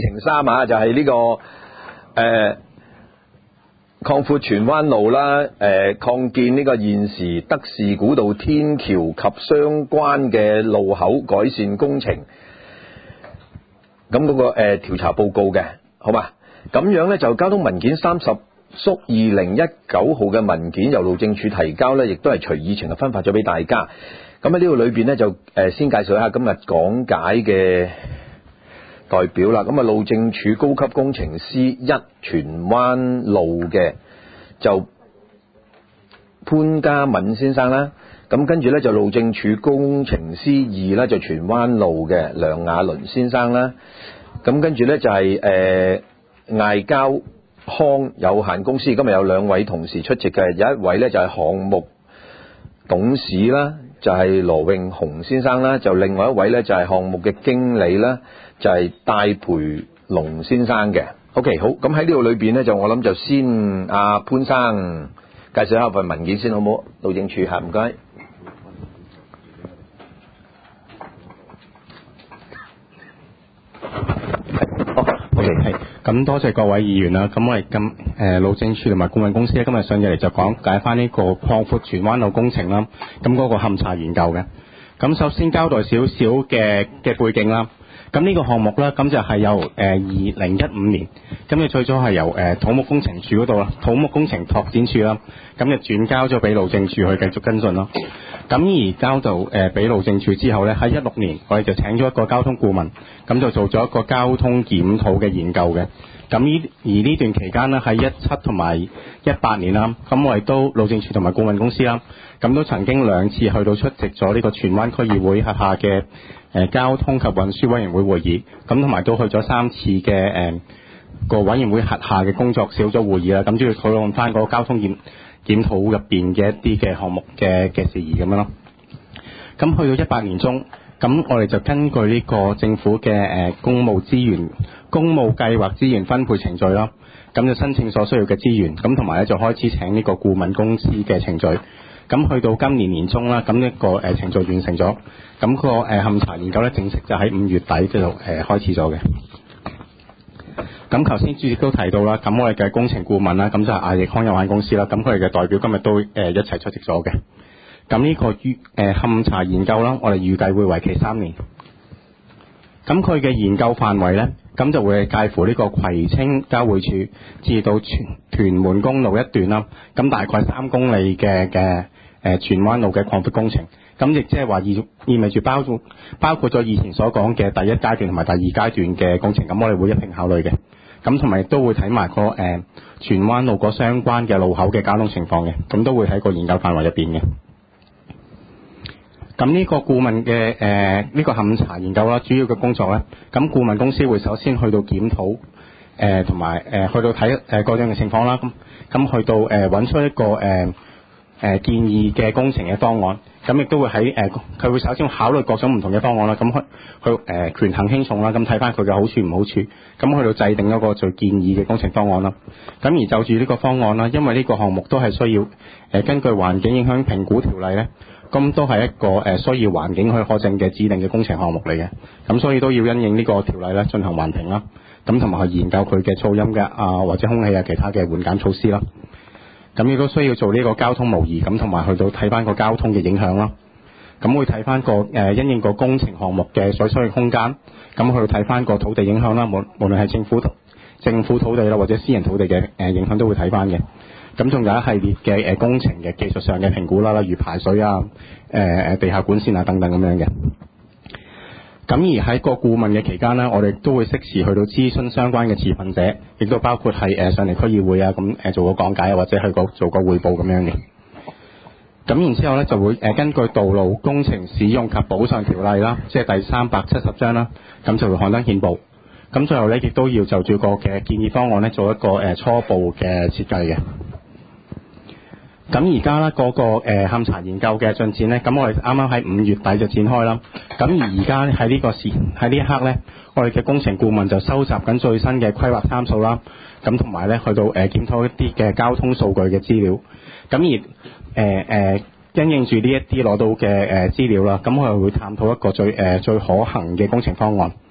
程3啊，就係呢個擴闊荃灣路啦，擴建呢個現時德士古道天橋及相關嘅路口改善工程。咁嗰個調查報告嘅，好嘛？咁樣呢，就交通文件30屬2019號嘅文件由路政署提交呢，亦都係隨議程分發咗俾大家。咁喺呢度裏邊呢，就先介紹一下今日講解嘅代表啦。咁啊，路政署高級工程師1荃灣路嘅就潘家敏先生啦。咁跟住呢，就路政署工程師2啦，就荃灣路嘅梁雅倫先生啦。咁跟住呢，就係艾交康有限公司，今日有2位同事出席嘅，有一位呢，就係項目董事啦，就係羅永雄先生啦，就另外一位呢，就係項目嘅經理啦，就係戴培龍先生嘅。OK， 好，咁喺呢度裏邊呢，就我諗就先潘生介紹一下份文件先好唔好？路政署，唔該。 OK， 係咁多謝各位議員啦。咁我哋路政署同埋顧問公司咧，今日上咗嚟就講解翻呢個擴闊荃灣路工程啦。咁嗰個勘查研究嘅。咁首先交代少少嘅背景啦。咁呢個項目咧，咁就係由2015年，咁就最初係由土木工程署嗰度啦，土木工程拓展署啦，咁就轉交咗俾路政署去繼續跟進咯。咁而交到俾路政署之後咧，喺16年我哋就請咗一個交通顧問，咁就做咗一個交通檢討嘅研究嘅。咁呢段期間呢，喺17同埋18年啦，咁我哋都路政署同埋顧問公司啦，咁都曾經2次去到出席咗呢個荃灣區議會轄下嘅交通及運輸委員會會議，咁同埋都去咗3次嘅個委員會轄下嘅工作小組會議啦，咁主要討論翻個交通檢討入邊嘅一啲嘅項目嘅事宜咁樣咯。咁去到18年中，咁我哋就根據呢個政府嘅公務計劃資源分配程序啦，咁就申請所需要嘅資源，咁同埋咧就開始請呢個顧問公司嘅程序。咁去到今年年中啦，咁一個程序完成咗，咁個勘查研究咧正式就喺5月底就開始咗嘅。咁頭先主席都提到啦，咁我哋嘅工程顧問啦，咁就係艾奕康有限公司啦，咁佢哋嘅代表今日都一齊出席咗嘅。咁呢個勘查研究啦，我哋預計會為期3年。咁佢嘅研究範圍咧，咁就會介乎呢個葵青交匯處至到屯門公路一段啦，咁大概3公里嘅荃灣路嘅擴闊工程。咁亦即係話意味住包括咗以前所講嘅第1階段同埋第2階段嘅工程，咁我哋會一併考慮嘅。咁同埋亦都會睇埋個荃灣路嗰相關嘅路口嘅交通情況嘅，咁都會喺個研究範圍入邊嘅。咁呢個顧問嘅呢個勘查研究啦，主要嘅工作咧，咁顧問公司會首先去到檢討同埋去到睇各樣嘅情況啦，咁去到揾出一個建議嘅工程嘅方案，咁亦都會喺佢會首先考慮各種唔同嘅方案啦，咁去權衡輕重啦，咁睇翻佢嘅好處唔好處，咁去到制定一個最建議嘅工程方案啦。咁而就住呢個方案啦，因為呢個項目都係需要根據環境影響評估條例咧，咁都係一個需要環境許可證嘅指定嘅工程項目嚟嘅，咁所以都要因應呢個條例咧進行環評啦，咁同埋去研究佢嘅噪音嘅或者空氣其他嘅緩減措施啦。咁亦都需要做呢個交通模擬，咁同埋去到睇翻個交通嘅影響啦。咁會睇翻個因應個工程項目嘅所需嘅空間，咁去到睇翻個土地影響啦，無論係政府土地啦或者私人土地嘅影響都會睇翻嘅。咁仲有一系列嘅工程嘅技術上嘅評估啦，例如排水地下管線等等咁樣嘅。咁而喺個顧問嘅期間呢，我哋都會適時去到諮詢相關嘅持份者，亦都包括係上嚟區議會咁做個講解或者去做個彙報咁樣嘅。咁然之後呢，就會根據道路工程使用及補償條例啦，即係第370章啦，咁就會刊登憲報。咁最後呢，亦都要就住個嘅建議方案呢，做一個初步嘅設計嘅。咁而家呢嗰個勘查研究嘅進展呢，咁我哋啱啱喺5月底就展開啦。咁而家喺呢一刻呢，我哋嘅工程顧問就收集緊最新嘅規劃參數啦。咁同埋呢去到檢討一啲嘅交通數據嘅資料。咁而因應住呢一啲攞到嘅資料啦，咁我哋會探討一個最可行嘅工程方案。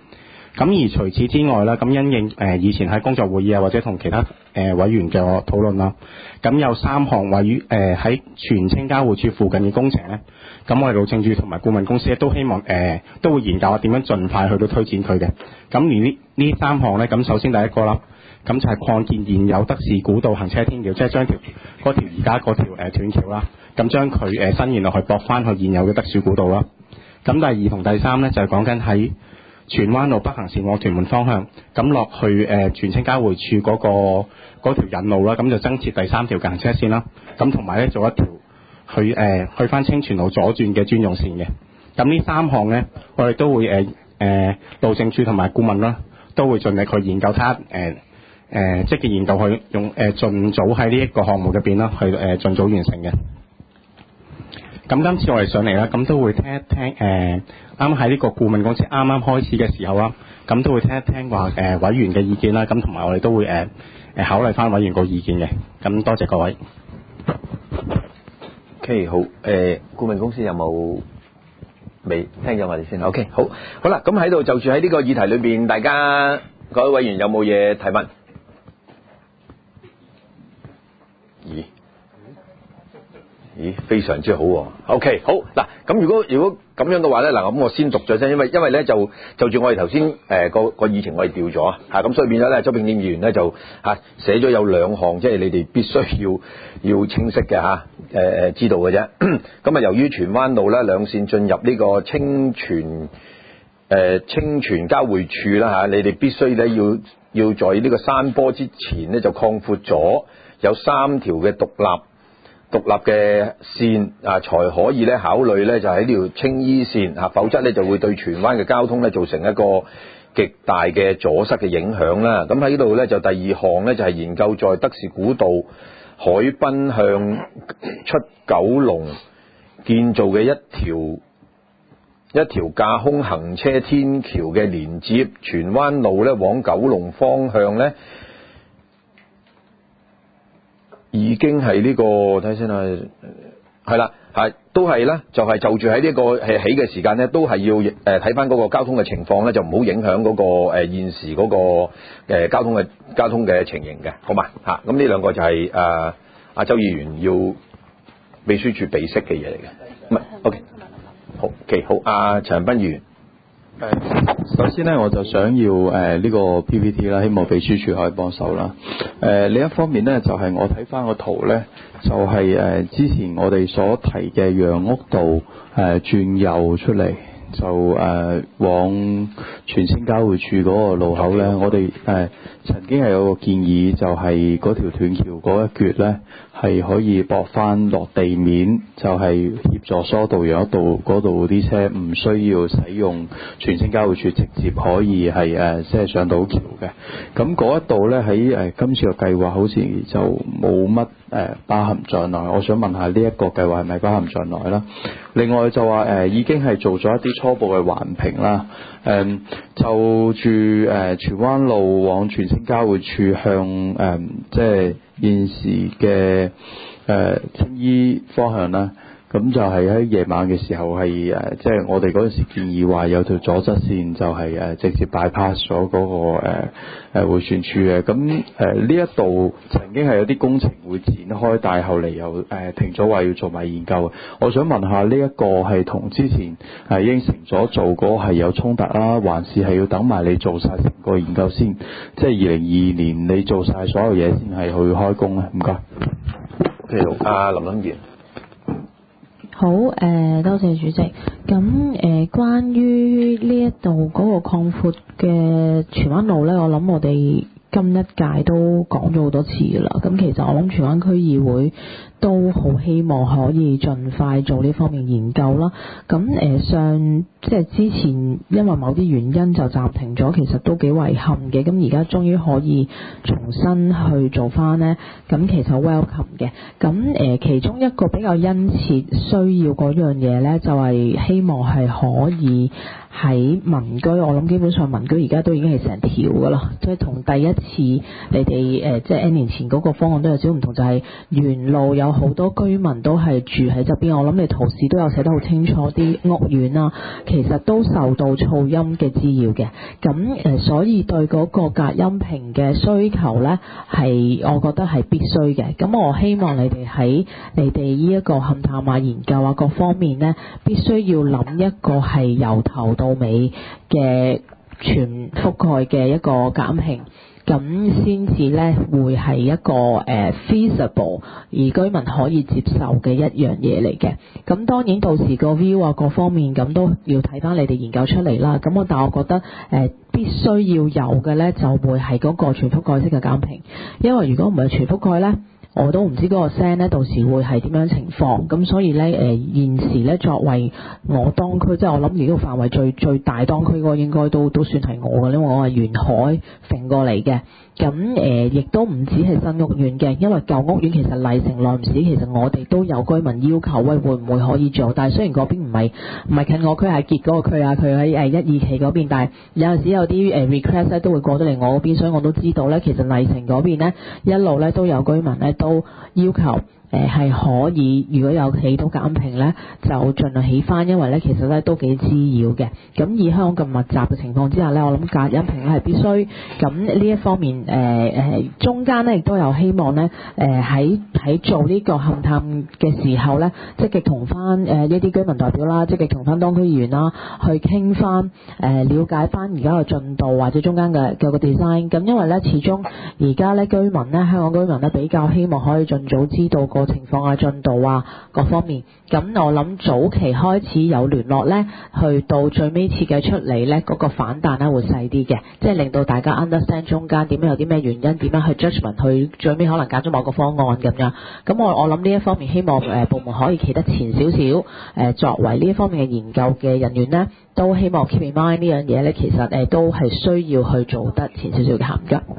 咁而除此之外啦，咁因應以前喺工作會議啊，或者同其他委員嘅討論啦，咁有3項位於喺荃青交匯處附近嘅工程咧，咁我哋路政署同埋顧問公司咧都希望都會研究下點樣盡快去到推展佢嘅。咁而呢3項咧，咁首先第一個啦，咁就係擴建現有德士古道行車天橋，即係將而家嗰條斷橋啦，咁將佢伸延落去駁翻去現有嘅德士古道啦。咁第2同第3咧就係講緊喺荃灣路北行線往屯門方向，咁落去荃青交匯處嗰條引路啦，咁就增設第3條行車線啦。咁同埋咧做一條去翻清泉路左轉嘅專用線嘅。咁呢3項咧，我哋都會路政署同埋顧問啦，都會盡力去研究睇下積極研究去用盡早喺呢一個項目入邊啦，去盡早完成嘅。咁今次我哋上嚟啦，咁都會聽一聽啱喺呢個顧問公司啱啱開始嘅時候啦，咁都會聽一聽話委員嘅意見啦，咁同埋我哋都會考慮翻委員個意見嘅。咁多謝各位。 OK， 好，顧問公司有冇未聽咗我哋先 ？OK， 好啦，咁喺度就住喺呢個議題裏邊，大家各位委員有冇嘢提問？咦，非常之好喎。OK， 好嗱，咁如果咁樣嘅話咧，嗱，咁我先讀咗先，因為咧就住我哋頭先個議程我哋調咗啊，咁所以變咗咧，周炳添議員咧就寫咗有2項，即係你哋必須要清晰嘅知道嘅啫。咁由於荃灣路咧兩線進入呢個清泉交匯處啦你哋必須咧要在呢個山坡之前咧就擴闊咗有3條嘅獨立嘅線才可以咧考慮咧就喺呢條青衣線否則咧就會對荃灣嘅交通咧造成一個極大嘅阻塞嘅影響啦。咁喺呢度咧就第2項咧就係研究在德士古道海濱向出九龍建造嘅一條架空行車天橋嘅連接荃灣路咧往九龍方向咧。已經係呢個睇先啦，係啦，都係咧，就係就住喺呢個起嘅時間咧，都係要睇翻嗰個交通嘅情況咧，就唔好影響嗰個現時嗰個交通嘅情形嘅，好嘛咁呢2個就係阿周議員要秘書處備悉嘅嘢嚟嘅，唔係 OK， 好，OK， 好，阿陳恒鑌議員。 首先咧，我就想要呢個 PPT 啦，希望秘書處可以幫手啦。另一方面咧，就係我睇翻個圖咧，就係之前我哋所提嘅楊屋道轉右出嚟，就往荃青交匯處嗰個路口咧，我哋曾經係有個建議，就係嗰條斷橋嗰一橛咧，係可以駁翻落地面，就係協助疏導楊屋道嗰度啲車，唔需要使用荃青交匯處，直接可以係即係上到橋嘅。咁嗰一度咧喺今次嘅計劃好似就冇乜包含在內。我想問下呢一個計劃係咪包含在內啦？另外就話已經係做咗一啲初步嘅環評啦。就住荃灣路往荃青交匯處向即係現時嘅青衣方向啦。咁就係喺夜晚嘅時候係即係我哋嗰陣時建議話有條阻塞線就係直接 bypass 咗嗰個迴旋處嘅。咁呢一度曾經係有啲工程會展開，但係後嚟又停咗，話要做埋研究。我想問下呢一個係同之前應承咗做嗰個係有衝突啦，還是係要等埋你做晒成個研究先？即係2022年你做晒所有嘢先係去開工咧？唔該。 OK， 阿林議員。 好，多謝主席。咁關於呢一度嗰個擴闊嘅荃灣路呢，我諗我哋今一屆都講咗好多次㗎啦。咁其實我諗荃灣區議會都好希望可以盡快做呢方面研究啦。咁即係之前因為某啲原因就暫停咗，其實都幾遺憾嘅。咁而家終於可以重新去做翻呢，咁其實 welcome 嘅。咁其中一個比較殷切需要嗰樣嘢呢，就係希望係可以喺民居，我諗基本上民居而家都已經係成條噶啦，即係同第一次你哋即係 N 年前嗰個方案都有少少唔同，就係沿路有好多居民都係住喺側邊。我諗你圖示都有寫得好清楚，啲屋苑啊，其實都受到噪音嘅滋擾嘅。咁所以對嗰個隔音屏嘅需求呢，係我覺得係必須嘅。咁我希望你哋喺你哋呢一個勘探啊、研究啊各方面呢，必須要諗一個係由頭到尾嘅全覆蓋嘅一個減屏，咁先至呢會係一個feasible 而居民可以接受嘅一樣嘢嚟嘅。咁當然到時個 view 啊各方面咁都要睇翻你哋研究出嚟啦。咁但我覺得必須要有嘅呢，就會係嗰個全覆蓋式嘅減屏，因為如果唔係全覆蓋呢，我都唔知嗰個聲呢到時會係點樣情況。咁所以呢，現時呢作為我當區，即係我諗呢個範圍最大當區嗰個應該都算係我嘅，因為我係沿海揈過嚟嘅。咁亦都唔止係新屋苑嘅，因為舊屋苑其實麗城耐唔時，其實我哋都有居民要求喂，會唔會可以做？但係雖然嗰邊唔係近我區，係結嗰個區啊，佢喺1、2期嗰邊，但係有陣時有啲request 咧都會過到嚟我嗰邊，所以我都知道咧，其實麗城嗰邊咧一路咧都有居民咧都要求。係可以，如果有起到隔音屏呢，就盡量起翻，因為呢其實呢都幾滋擾嘅。咁以香港咁密集嘅情況之下呢，我諗隔音屏呢係必須。咁呢一方面，中間呢亦都有希望呢，喺做呢個勘探嘅時候呢，積極同翻一啲居民代表啦，積極同翻當區議員啦，去傾翻了解翻而家嘅進度或者中間嘅個 design。咁因為呢，始終而家呢居民呢，香港居民呢比較希望可以盡早知道個情況啊、進度啊各方面，咁我諗早期開始有聯絡呢，去到最尾設計出嚟呢，嗰個反彈呢會細啲嘅，即係令到大家 understand 中間點樣有啲咩原因，點樣去 judgment，去最尾可能揀咗某個方案咁樣。咁我諗呢一方面希望部門可以企得前少少，作為呢一方面嘅研究嘅人員呢，都希望 keep in mind 呢樣嘢呢，其實都係需要去做得前少少嘅行㗎。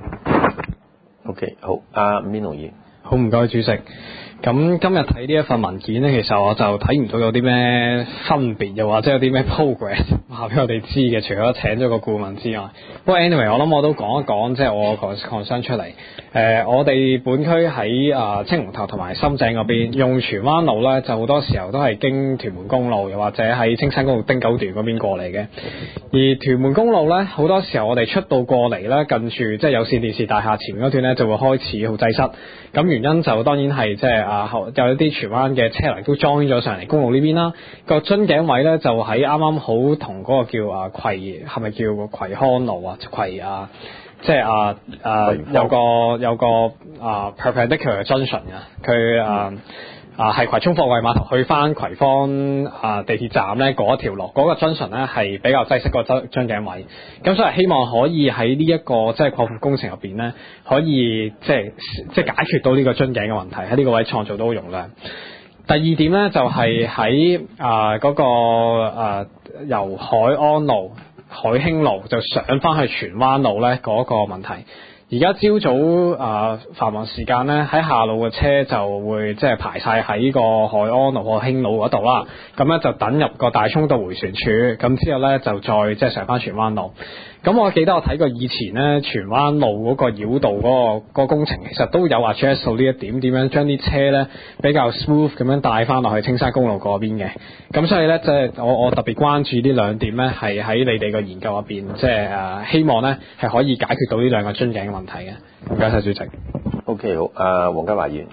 OK， 好，阿邊龍議， 好，唔該主席。咁今日睇呢一份文件呢，其實我就睇唔到有啲咩分別，又或者有啲咩 progress 話俾我哋知嘅，除咗請咗個顧問之外。不過 anyway， 我諗我都講一講即係我個 concern 出嚟。我哋本區喺青龍頭同埋深井嗰邊用荃灣路呢，就好多時候都係經屯門公路，又或者喺青山公路丁九段嗰邊過嚟嘅。而屯門公路呢，好多時候我哋出到過嚟呢，近住即係有線電視大廈前面嗰段呢，就會開始好擠塞。咁原因就當然係即係有一啲荃灣嘅車嚟都裝咗上嚟公路呢邊啦。個樽頸位呢，就喺啱啱好同嗰個叫葵，係咪叫葵康路啊？葵即係有個perpendicular junction 嘅，佢係葵涌貨櫃碼頭去翻葵芳地鐵站咧嗰一條路，嗰個 junction 咧係比較擠塞個樽頸位，咁所以希望可以喺呢一個即係擴闊工程入邊咧，可以即係解決到呢個樽頸嘅問題，喺呢個位創造到容量。第二點咧就係喺嗰個由海安路、海興路就上翻去荃灣路咧嗰個問題。而家朝早繁忙時間咧，喺下路嘅車就會即係排晒喺個海安路、海興路嗰度啦。咁咧就等入個大涌道迴旋處，咁之後咧就再即係上翻荃灣路。咁我記得我睇過以前咧荃灣路嗰個繞道嗰個工程，其實都有 address 到呢一點，點樣將啲車咧比較 smooth 咁樣帶翻落去青山公路嗰邊嘅。咁所以咧即係我特別關注呢兩點咧，係喺你哋個研究入邊，即係希望咧係可以解決到呢兩個樽頸嘅問題嘅。唔該晒主席。 OK， 好，黃家華議員。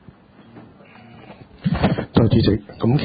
周主席，咁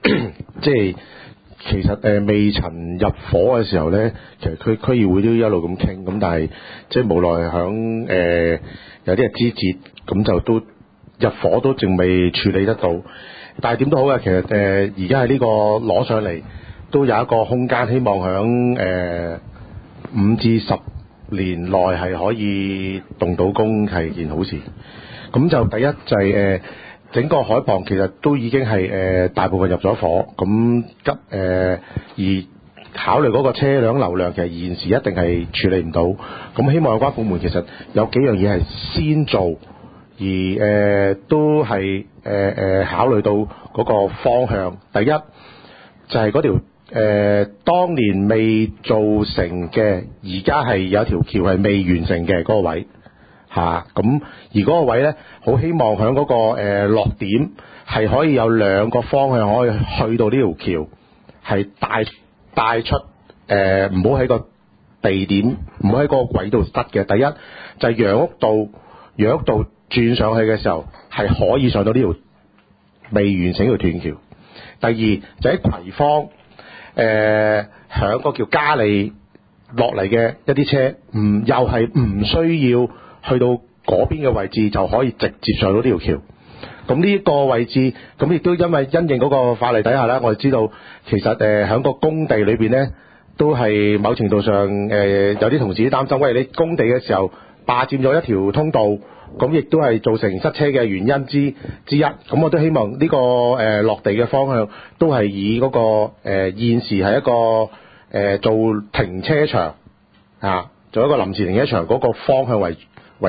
其實未曾入伙嘅時候咧，其實區議會都一路咁傾，咁但係即係無奈響有啲人枝節，咁就都入伙都仲未處理得到。但係點都好嘅，其實而家係呢個攞上嚟都有一個空間，希望響5至10年內係可以動到工，係件好事。咁就第一就係整個海傍其實都已經係大部分入咗伙，咁而考慮嗰個車輛流量，其實現時一定係處理唔到。咁希望有關部門其實有幾樣嘢係先做，而都係考慮到嗰個方向。第一就係嗰條當年未做成嘅，而家係有條橋係未完成嘅嗰個位嚇，咁而嗰個位呢，好希望喺嗰個落點係可以有兩個方向可以去到呢條橋，係帶出唔好喺個地點，唔好喺嗰個軌道塞嘅。第一就係楊屋道轉上去嘅時候係可以上到呢條未完成呢條斷橋。第二就喺葵芳響個叫嘉利落嚟嘅一啲車，又係唔需要去到嗰邊嘅位置就可以直接上到呢條橋。咁呢個位置，咁亦都因為因應嗰個法例底下咧，我哋知道其實喺個工地裏邊咧，都係某程度上有啲同事都擔心，喂，你工地嘅時候霸佔咗一條通道，咁亦都係造成塞車嘅原因之一。咁我都希望呢個落地嘅方向都係以嗰個現時係一個做停車場做一個臨時停車場嗰個方向為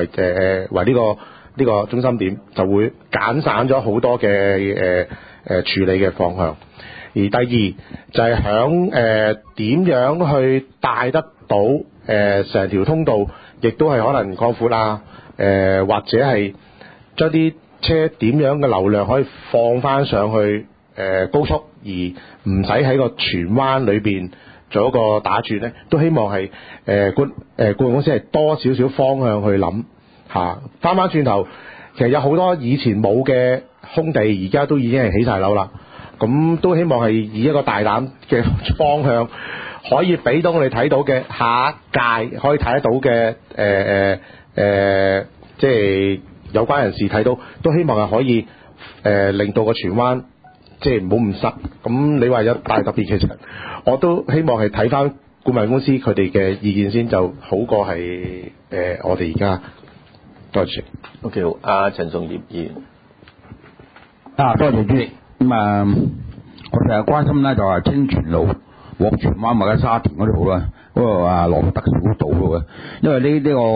呢個中心點，就會減省咗好多嘅處理嘅方向。而第二就係響點樣去帶得到成條通道，亦都係可能擴闊啦，或者係將啲車點樣嘅流量可以放翻上去高速，而唔使喺個荃灣裏邊做一個打轉咧，都希望係顧問公司係多少少方向去諗嚇。翻翻轉頭，其實有好多以前冇嘅空地，而家都已經係起晒樓啦。咁都希望係以一個大膽嘅方向，可以俾到我哋睇到嘅下一屆可以睇得到嘅即係有關人士睇到，都希望係可以令到個荃灣即係唔好咁塞。咁你話有大特別，其實我都希望係睇翻顧問公司佢哋嘅意見先，就好過係我哋而家。多謝。 OK， 好，阿陳頌業議員。 多謝主席。我成日關心咧就係清泉路往荃灣或者沙田嗰度啦，嗰個羅德小道路嘅，因為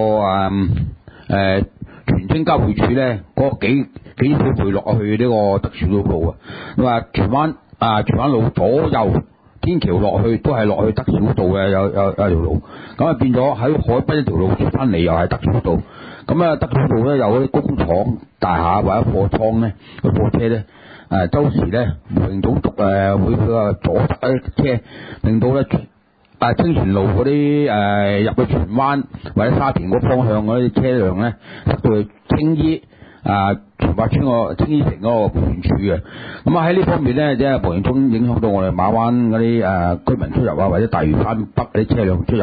荃青交匯處咧嗰個幾條回落去呢個德小道路啊，你話荃灣路左右天橋落去都係落去德小道嘅，有條路，咁啊變咗喺海濱一條路出翻嚟又係德小道，咁啊德小道咧有啲工廠大廈或者貨倉咧個貨車咧。周時咧無形中會阻塞車，令到咧清泉路嗰啲入去荃灣或者沙田嗰方向嗰啲車輛咧，塞到去青衣荃華村個青衣城嗰個判處嘅。咁喺呢方面咧，即係無形中影響到我哋馬灣嗰啲居民出入或者大嶼山北嗰啲車輛出入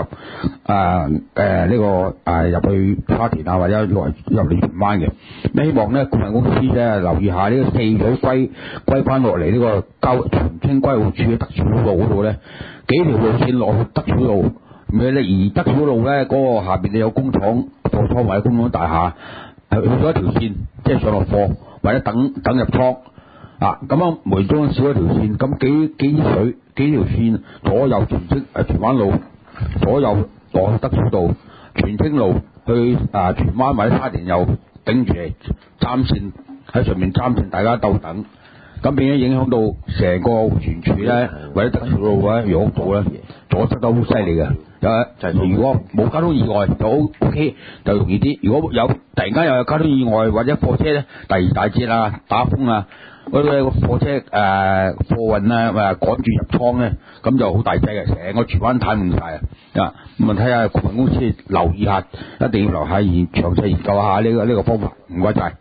入去沙田或者入嚟荃灣嘅。咁希望咧顧問公司咧留意下呢個四組歸翻落嚟呢個荃青歸澳處嘅德小路嗰度咧，幾條路線落去德小路，而德小路咧嗰個下邊有工廠貨倉或者工廠大廈。去咗一條線，即係上落貨或者等入倉咁啊，梅中少一條線，咁幾條線左右荃灣路，左右落去德小道，荃青路去荃灣或者沙田又頂住嚟爭線喺上面爭線，大家鬥等，咁變咗影響到成個荃處咧，或者德小路或者楊屋道咧，阻塞得好犀利嘅。如果冇交通意外就 OK， 就容易啲。如果有突然間又有交通意外或者貨車咧第二大節打風嗰啲貨車貨運趕住入倉咧，咁就好大劑嘅，成個荃灣癱瘓晒啊！咁啊睇下顧問公司留意下，一定要留下詳細研究下呢個方法。唔該晒。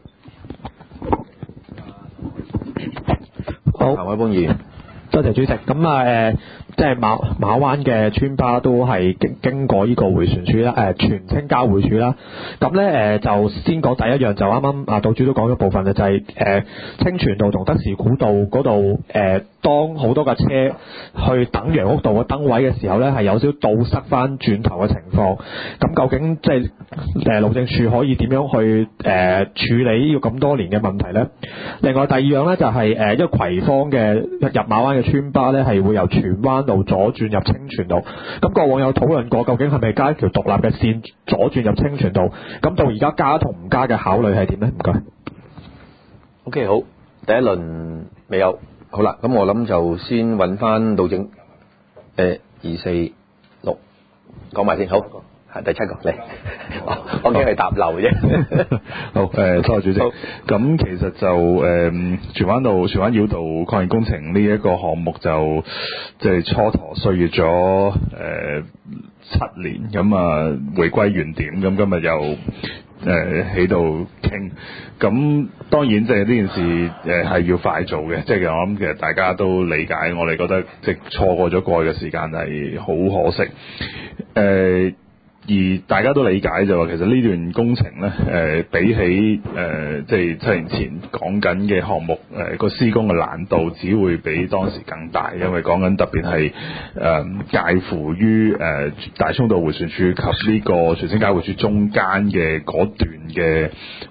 好，譚凱邦議員。 多謝主席。咁即係馬灣嘅村巴都係經過呢個迴旋處啦，荃青交匯處啦。咁咧就先講第一樣，就啱啱道主都講咗部分嘅，就係清泉道同德士古道嗰度當好多架車去等楊屋道嘅燈位嘅時候咧，係有少少倒塞翻轉頭嘅情況。咁究竟即係路政署可以點樣去處理呢個咁多年嘅問題咧？另外第二樣咧就係因為葵芳嘅入馬灣嘅村巴咧係會由荃灣路左轉入清泉道。咁過往有討論過，究竟係咪加一條獨立嘅線左轉入清泉道？咁到而家加同唔加嘅考慮係點咧？唔該。 OK， 好，第一輪未有。好啦，咁我諗就先揾翻路政 2、4、6，講埋先，好，係第7個嚟，我驚係答漏啫。 好，多謝主席。咁其實就荃灣繞道擴建工程呢一個項目就即係蹉跎歲月咗7年，咁啊回歸原點，咁今日又喺度傾，咁當然即係呢件事係要快做嘅，即係我諗其實大家都理解，我哋覺得即係錯過咗過去嘅時間係好可惜。而大家都理解就話，其實呢段工程咧，比起即係7年前講緊嘅項目，個施工嘅難度只會比當時更大，因為講緊特別係介乎於大涌道迴旋處及呢個荃青交匯處中間嘅嗰段嘅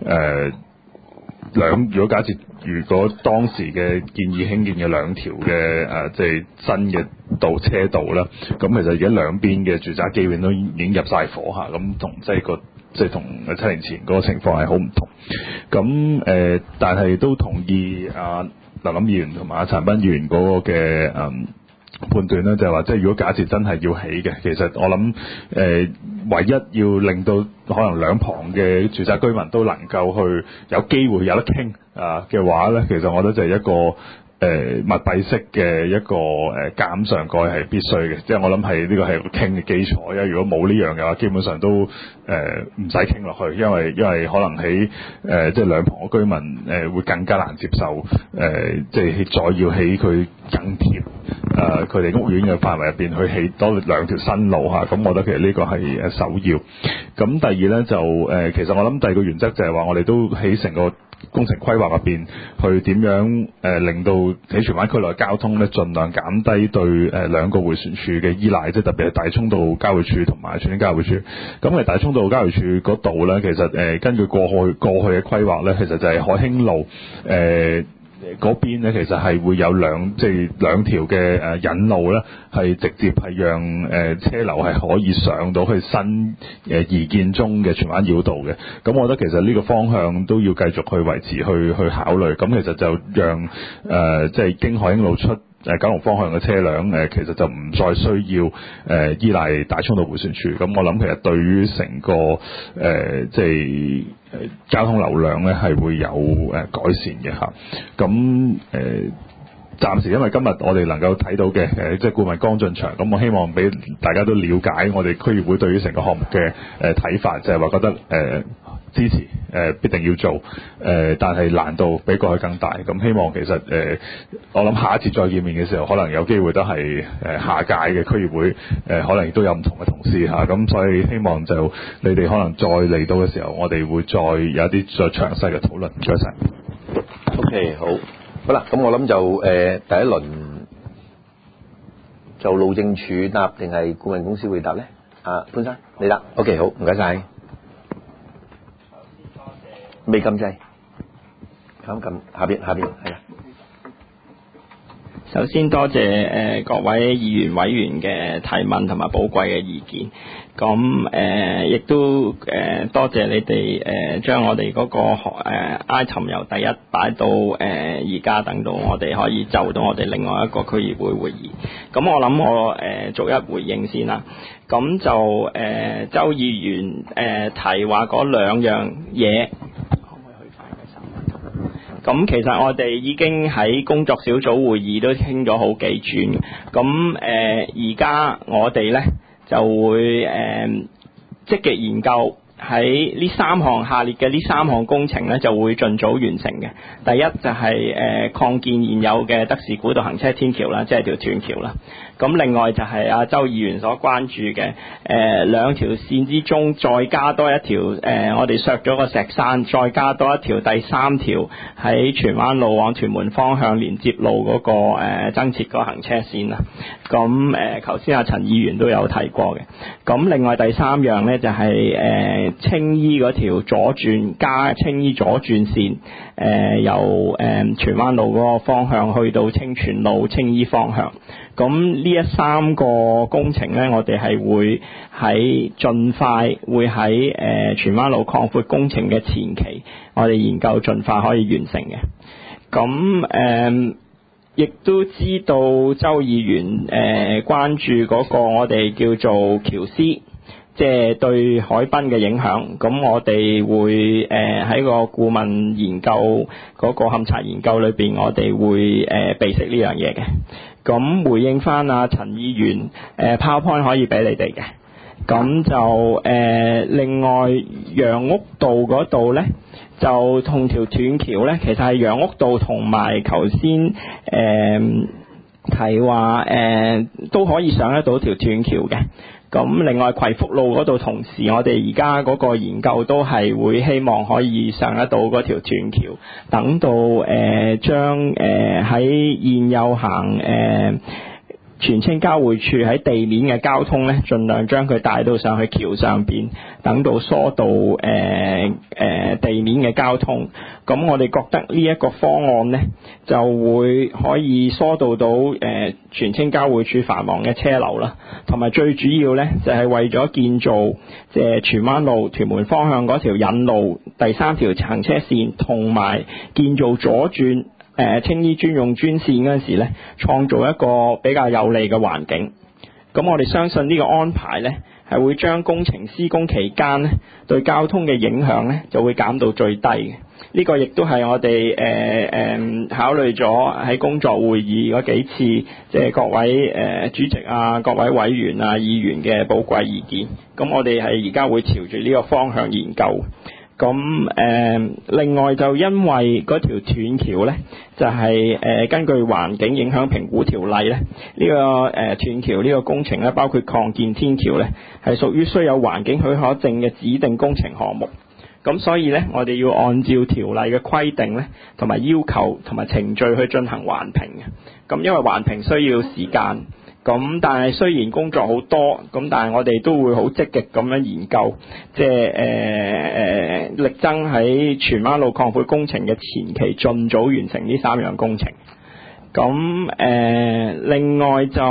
如果當時嘅建議興建嘅2條嘅即係新嘅車道啦，咁其實而家兩邊嘅住宅基本都已經入晒火下，咁同即係同7年前嗰個情況係好唔同。咁但係都同意林議員同埋阿陳斌議員嗰個嘅判斷咧，就係話即係如果假設真係要起嘅，其實我諗唯一要令到可能兩旁嘅住宅居民都能夠去有機會有得傾嘅話咧，其實我覺得就係一個密閉式嘅一個監上蓋係必須嘅，即係我諗係呢個係傾嘅基礎，因為如果冇呢樣嘅話，基本上都唔使傾落去，因為可能喺即係兩旁嘅居民會更加難接受即係再要起佢更貼佢哋屋苑嘅範圍入邊去起多2條新路嚇，咁我覺得其實呢個係首要。咁第二咧就其實我諗第二個原則就係話我哋都喺成個工程規劃入邊去點樣令到喺荃灣區內交通咧盡量減低對2個迴旋處嘅依賴，即係特別係大涌道交匯處同埋荃青交匯處。咁喺大涌道交匯處嗰度咧，其實根據過去嘅規劃咧，其實就係海興路嗰邊咧，其實係會有2條嘅引路咧，係直接係讓車流係可以上到去新擬建中嘅荃灣繞道嘅。咁我覺得其實呢個方向都要繼續去維持去考慮。咁其實就讓即係經海興路出九龍方向嘅車輛其實就唔再需要依賴大涌道迴旋處。咁我諗其實對於成個即係交通流量咧係會有改善嘅嚇。咁暫時因為今日我哋能夠睇到嘅即係顧問江俊祥，咁我希望俾大家都了解我哋區議會對於成個項目嘅睇法，就係話覺得支持必定要做，但係難度比過去更大。咁希望其實我諗下一次再見面嘅時候，可能有機會都係下屆嘅區議會，可能亦都有唔同嘅同事嚇。咁所以希望就你哋可能再嚟到嘅時候，我哋會再有一啲再詳細嘅討論。唔該晒。 OK， 好啦，咁我諗就第一輪就路政署答定係顧問公司會答咧？潘生你答。OK， 好，唔該晒。未撳掣，撳下邊係啦。 首先多謝各位議員委員嘅提問同埋寶貴嘅意見。咁亦都多謝你哋將我哋嗰個item 由第一擺到而家，等到我哋可以就到我哋另外一個區議會會議。咁我諗我逐一回應先啦。咁就周議員提話嗰2樣嘢。咁其實我哋已經喺工作小組會議都傾咗好幾轉。咁而家我哋呢就會積極研究喺呢3項下列嘅呢3項工程呢就會盡早完成嘅。第一就係擴建現有嘅德士古道行車天橋啦，即係條斷橋啦。咁另外就係阿周議員所關注嘅2條線之中，再加多一條我哋削咗個石山，再加多一條第3條喺荃灣路往屯門方向連接路嗰個增設個行車線啦。咁頭先阿陳議員都有提過嘅。咁另外第3樣呢，就係青衣嗰條左轉加青衣左轉線，由荃灣路嗰個方向去到清泉路青衣方向。咁呢3個工程呢，我哋係會盡快會喺荃灣路擴闊工程嘅前期，我哋研究盡快可以完成嘅。咁亦都知道周議員關注嗰個我哋叫做橋絲，即係對海濱嘅影響。咁我哋會喺個顧問研究嗰個勘察研究裏邊，我哋會備悉呢樣嘢嘅。咁回應翻阿陳議員PowerPoint 可以俾你哋嘅。咁就另外楊屋道嗰度呢，就同條斷橋呢，其實係楊屋道同埋頭先提話都可以上得到條斷橋嘅。咁另外葵福路嗰度，同時我哋而家嗰個研究都係會希望可以上得到嗰條斷橋，等到將喺現有行荃青交匯處喺地面嘅交通咧，盡量將佢帶到上去橋上邊，等到疏導地面嘅交通。咁我哋覺得呢一個方案咧，就會可以疏導到荃青交匯處繁忙嘅車流啦，同埋最主要咧就係為咗建造即係荃灣路屯門方向嗰條引路第3條行車線，同埋建造左轉青衣專用專線嗰陣時咧，創造一個比較有利嘅環境。咁我哋相信呢個安排咧，係會將工程施工期間咧對交通嘅影響咧，就會減到最低嘅。呢個亦都係我哋考慮咗喺工作會議嗰幾次，即係各位主席啊、各位委員啊、議員嘅寶貴意見。咁我哋係而家會朝住呢個方向研究。咁另外就因為嗰條斷橋呢，就係根據環境影響評估條例呢，呢個斷橋呢個工程呢，包括擴建天橋呢，係屬於須有環境許可證嘅指定工程項目。咁所以呢，我哋要按照條例嘅規定呢，同埋要求同埋程序去進行環評嘅。咁因為環評需要時間。咁但係雖然工作好多，咁但係我哋都會好積極咁樣研究，即係力爭喺荃灣路擴闊工程嘅前期盡早完成呢3樣工程。咁另外就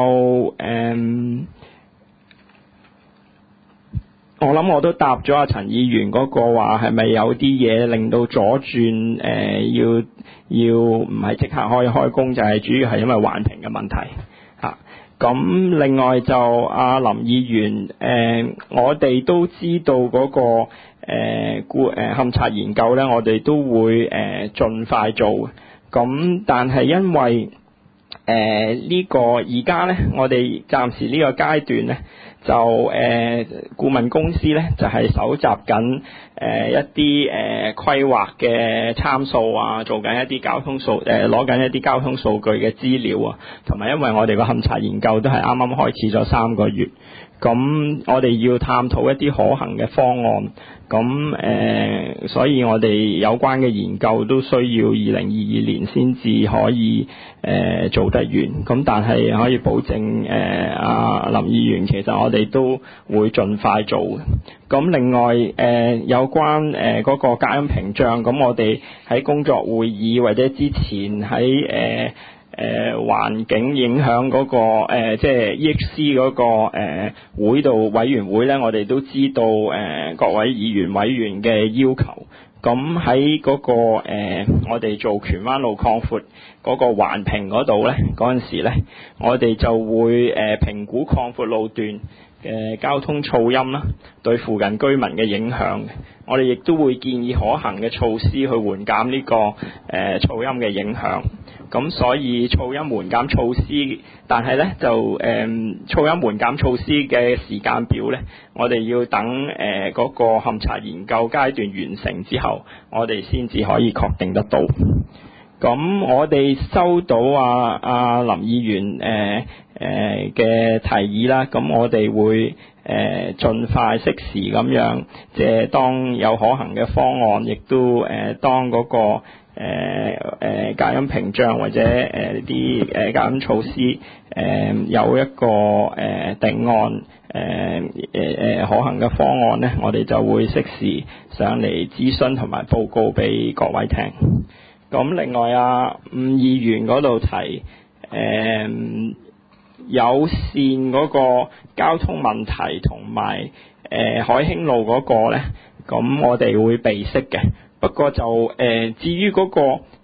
我諗我都答咗阿陳議員嗰個話，係咪有啲嘢令到左轉要唔係即刻可以開工，就係主要係因為環評嘅問題嚇。咁另外就阿林議員我哋都知道嗰個勘察研究咧，我哋都會盡快做。咁但係因為呢個而家咧，我哋暫時呢個階段咧，就顧問公司咧就係搜集緊一啲規劃嘅參數啊，做緊一啲交通數攞緊一啲交通數據嘅資料啊，同埋因為我哋個勘察研究都係啱啱開始咗3個月，咁我哋要探討一啲可行嘅方案。咁所以我哋有關嘅研究都需要2022年先至可以做得完。咁但係可以保證阿林議員其實我哋都會盡快做嘅。咁另外有關嗰個隔音屏障，咁我哋喺工作會議或者之前喺環境影響嗰個即係 EHC 嗰個會度委員會咧，我哋都知道各位議員委員嘅要求。咁喺嗰個我哋做荃灣路擴闊嗰個環評嗰度咧，嗰陣時咧，我哋就會評估擴闊路段嘅交通噪音啦，對附近居民嘅影響。我哋亦都會建議可行嘅措施去緩減呢個噪音嘅影響。咁所以噪音緩減措施，但係咧就噪音緩減措施嘅時間表咧，我哋要等嗰個勘察研究階段完成之後，我哋先至可以確定得到。咁我哋收到阿林議員嘅提議啦，咁我哋會盡快適時咁樣，即係當有可行嘅方案，亦都當嗰個隔音屏障或者啲隔音措施有一個定案可行嘅方案咧，我哋就會適時上嚟諮詢同埋報告俾各位聽。咁另外伍議員嗰度提有線嗰個交通問題同埋海興路嗰個咧，咁我哋會備悉嘅。不過就至於嗰個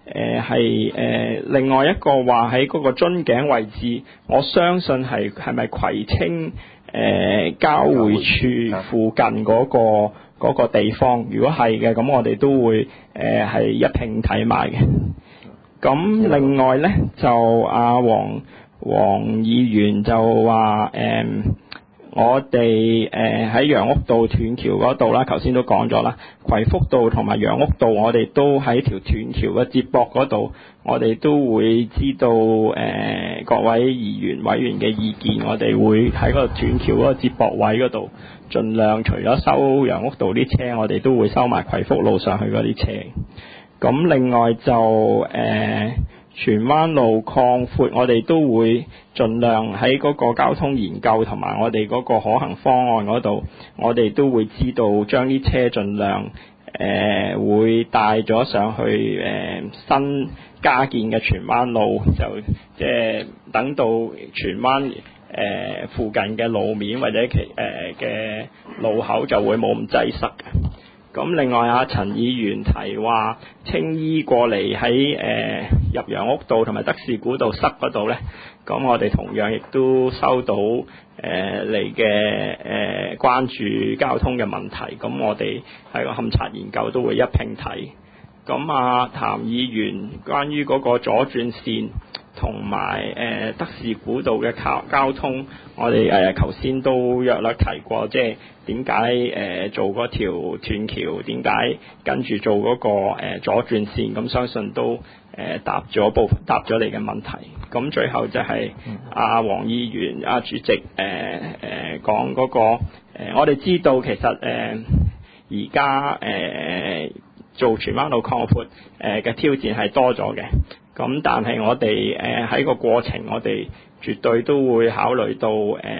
係另外一個話喺嗰個樽頸位置，我相信係咪葵青交匯處附近嗰個地方？如果係嘅，咁我哋都會係一併睇埋嘅。咁另外咧就阿黃議員就話我哋喺楊屋道斷橋嗰度啦，頭先都講咗啦，葵福道同埋楊屋道，我哋都喺條斷橋嘅接駁嗰度，我哋都會知道各位議員委員嘅意見，我哋會喺個斷橋嗰個接駁位嗰度，盡量除咗收楊屋道啲車，我哋都會收埋葵福路上去嗰啲車。咁另外就荃灣路擴闊，我哋都會盡量喺嗰個交通研究同埋我哋嗰個可行方案嗰度，我哋都會知道將啲車盡量會帶咗上去新加建嘅荃灣路，就即係等到荃灣附近嘅路面或者嘅路口就會冇咁擠塞嘅。咁另外阿陳議員提話青衣過嚟喺入楊屋道同埋德士古道塞嗰度咧，咁我哋同樣亦都收到嚟嘅關注交通嘅問題，咁我哋喺個勘察研究都會一併睇。咁阿譚議員關於嗰個左轉線同埋德士古道嘅交通，我哋頭先都約略提過，即係點解做嗰條斷橋，點解跟住做嗰個左轉線，咁相信都答咗你嘅問題。咁最後就係阿黃議員主席講嗰個我哋知道其實而家做荃灣路擴闊嘅挑戰係多咗嘅。咁但係我哋喺個過程，我哋絕對都會考慮到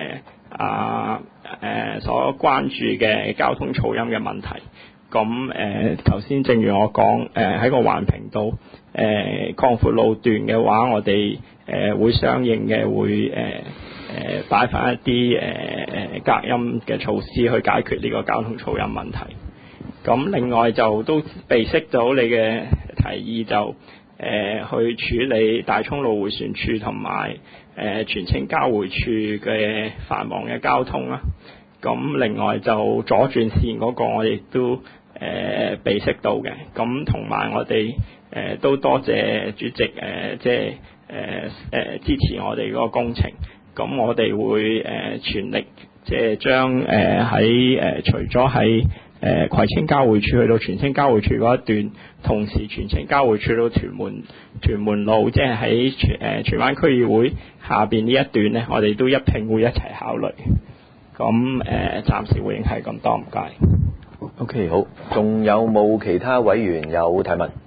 所關注嘅交通噪音嘅問題。咁頭先正如我講，喺個環評度擴闊路段嘅話，我哋會相應嘅會擺翻一啲隔音嘅措施去解決呢個交通噪音問題。咁另外就都備悉到你嘅提議，就去處理大涌路迴旋處同埋荃青交匯處嘅繁忙嘅交通啦。咁另外就左轉線嗰個我哋都備悉到嘅。咁同埋我哋都多謝主席即係支持我哋嗰個工程。咁我哋會全力即係將喺除咗喺葵青交匯處去到荃青交匯處嗰一段，同時荃青交匯處到屯門路，即係喺荃灣區議會下邊呢一段呢，我哋都一併會一齊考慮。咁暫時回應係咁多，唔該。 OK， 好，仲有冇其他委員有提問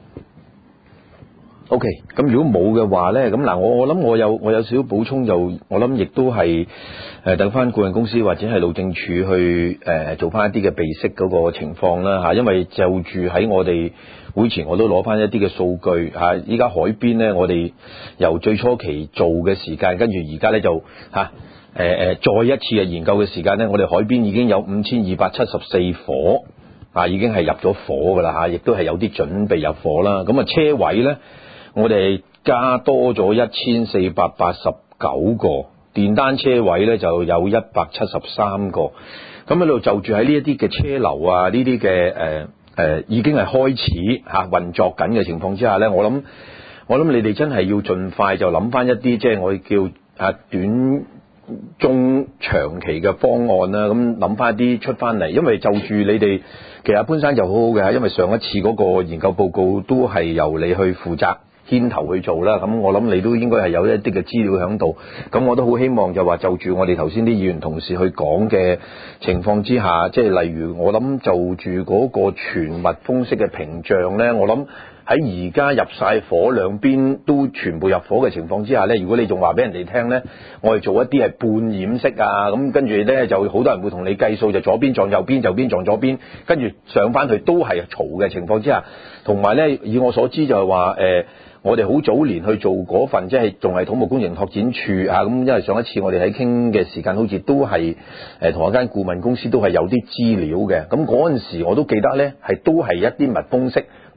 ？OK， 咁如果冇嘅話呢，咁嗱，我諗我有少少補充，就我諗亦都係等翻顧問公司或者係路政署去做翻一啲嘅備悉嗰個情況啦嚇，因為就住喺我哋會前我都攞翻一啲嘅數據嚇，依家海邊呢，我哋由最初期做嘅時間，跟住而家呢就嚇再一次嘅研究嘅時間呢，我哋海邊已經有5274伙已經係入咗伙噶啦嚇，亦都係有啲準備入伙啦。咁啊車位呢，我哋加多咗1489個，電單車位呢就有173個。咁喺度就住喺呢一啲嘅車流啊，呢啲嘅已經係開始運作緊嘅情況之下呢，我諗你哋真係要盡快就諗翻一啲即係我叫短中長期嘅方案啦，咁諗翻一啲出翻嚟，因為就住你哋其實潘生就好好嘅，因為上一次嗰個研究報告都係由你去負責牽頭去做啦，咁我諗你都應該係有一啲嘅資料喺度，咁我都好希望就話就住我哋頭先啲議員同事去講嘅情況之下，即係例如我諗就住嗰個全密封式嘅屏障呢，我諗喺而家入晒伙兩邊都全部入伙嘅情況之下呢，如果你仲話俾人哋聽呢，我哋做一啲係半掩式啊，咁跟住呢就好多人會同你計數，就左邊撞右邊，右邊撞左邊，跟住上翻去都係嘈嘅情況之下，同埋呢以我所知就係話我哋好早年去做嗰份，即係仲係土木工程拓展處咁因為上一次我哋喺傾嘅時間，好似都係同一間顧問公司都係有啲資料嘅。咁嗰陣時我都記得呢，係都係一啲密封式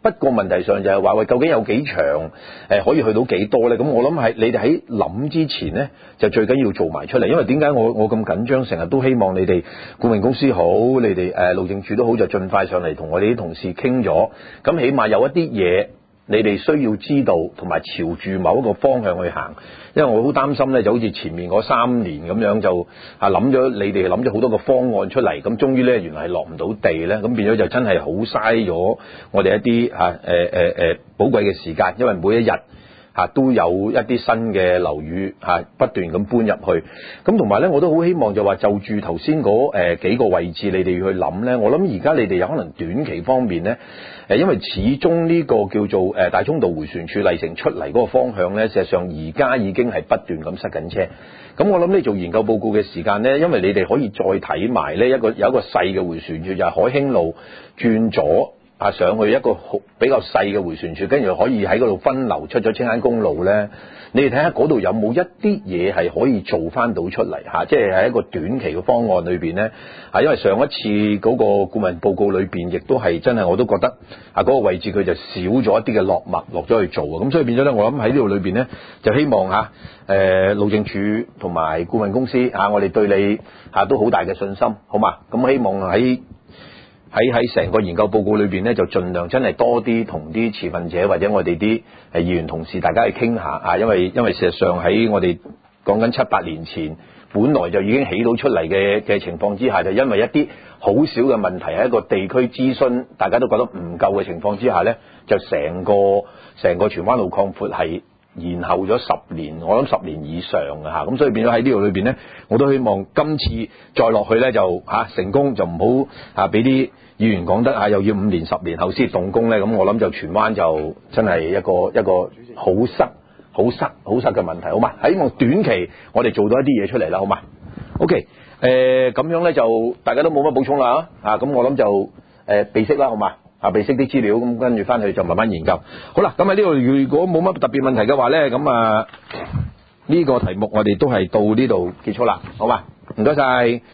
不過問題上就係話喂，究竟有幾長可以去到幾多咧？咁我諗係你哋喺諗之前咧，就最緊要做埋出嚟。因為點解我咁緊張，成日都希望你哋顧問公司好，你哋路政署都好，就盡快上嚟同我哋啲同事傾咗。咁起碼有一啲嘢你哋需要知道，同埋朝住某一個方向去行。因為我好擔心咧，就好似前面嗰3年咁樣，就諗咗你哋諗咗好多個方案出嚟，咁終於咧原來係落唔到地咧，咁變咗就真係好嘥咗我哋一啲寶貴嘅時間，因為每一日都有一啲新嘅樓宇不斷咁搬入去，咁同埋咧我都好希望就話就住頭先嗰幾個位置你哋去諗咧，我諗而家你哋有可能短期方面咧，因為始終呢個叫做大涌道迴旋處麗城出嚟嗰個方向咧，事實上而家已經係不斷咁塞緊車。咁我諗你做研究報告嘅時間咧，因為你哋可以再睇埋咧有一個細嘅迴旋處，就係海興路轉左上去一個比較細嘅迴旋處，跟住可以喺嗰度分流出咗青山公路咧。你哋睇下嗰度有冇一啲嘢係可以做翻到出嚟即係喺一個短期嘅方案裏邊咧因為上一次嗰個顧問報告裏邊亦都係真係我都覺得嗰個位置佢就少咗一啲嘅落墨落咗去做咁所以變咗咧，我諗喺呢度裏邊咧就希望路政署同埋顧問公司我哋對你都好大嘅信心，好嘛？咁希望喺成個研究報告裏邊咧，就盡量真係多啲同啲持份者或者我哋啲議員同事大家去傾下因為事實上喺我哋講緊7-8年前，本來就已經起到出嚟嘅情況之下，就因為一啲好少嘅問題喺一個地區諮詢，大家都覺得唔夠嘅情況之下咧，就成個荃灣路擴闊係延後咗10年，我諗10年以上嘅咁所以變咗喺呢度裏邊咧，我都希望今次再落去咧就成功，就唔好俾啲議員講得又要5年10年後先動工咧，咁我諗就荃灣就真係一個好塞嘅問題，好嘛？希望短期我哋做到一啲嘢出嚟啦，好嘛 ？OK， 咁樣咧就大家都冇乜補充啦咁我諗就備悉啦，好嘛？備悉啲資料，咁跟住翻去就慢慢研究。好啦，咁喺呢度如果冇乜特別問題嘅話咧，咁呢個題目我哋都係到呢度結束啦，好嘛？唔該晒。